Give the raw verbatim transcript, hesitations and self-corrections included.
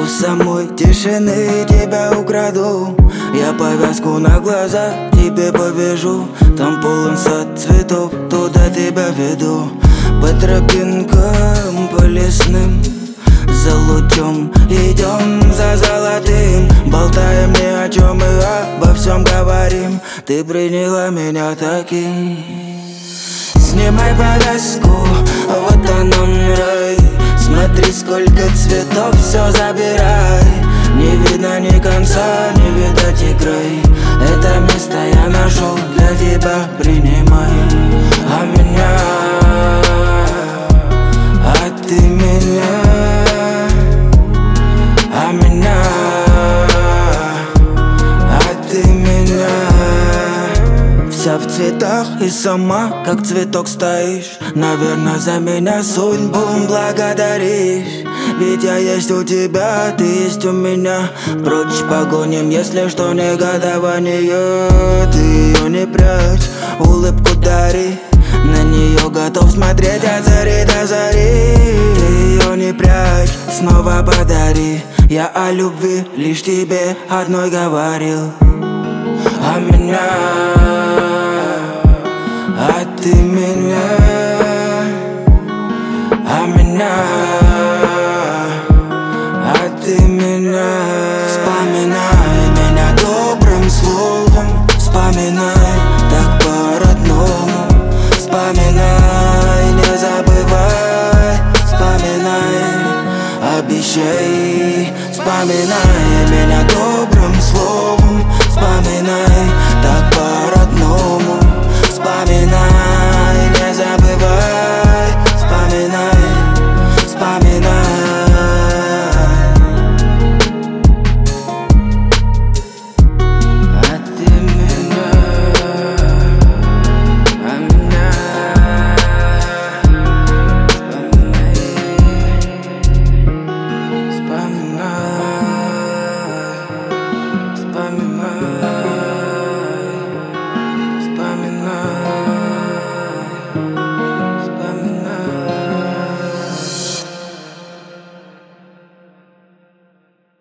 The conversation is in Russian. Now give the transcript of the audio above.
самой тишины тебя украду. Я повязку на глаза тебе повяжу. Там полон сад цветов, туда тебя веду. По тропинкам, по лесным, за лучом идем, за золотым. Болтаем ни о чем и обо всем говорим. Ты приняла меня таким. Снимай повязку, вот он он рай. Смотри, сколько цветов, все забирай. Не видно ни конца, не видать и край. Это место я нашел для тебя, принимай. А меня, а ты меня, а меня, а ты меня. Вся в цветах и сама, как цветок стоишь. Наверное, за меня судьбу благодаришь. Ведь я есть у тебя, ты есть у меня. Прочь погоним, если что, негодование. Ты ее не прячь, улыбку дари. На нее готов смотреть от зари до зари. Ты ее не прячь, снова подари. Я о любви лишь тебе одной говорил. А меня, а ты меня, а меня, а ты меня. Вспоминай меня добрым словом, вспоминай так по-родному. Вспоминай, не забывай, вспоминай, обещай. Вспоминай меня добрым словом, вспоминай так по-родному. Вспоминай, не забывай, вспоминай, вспоминай. А ты меня, а меня, вспоминай, вспоминай, вспоминай.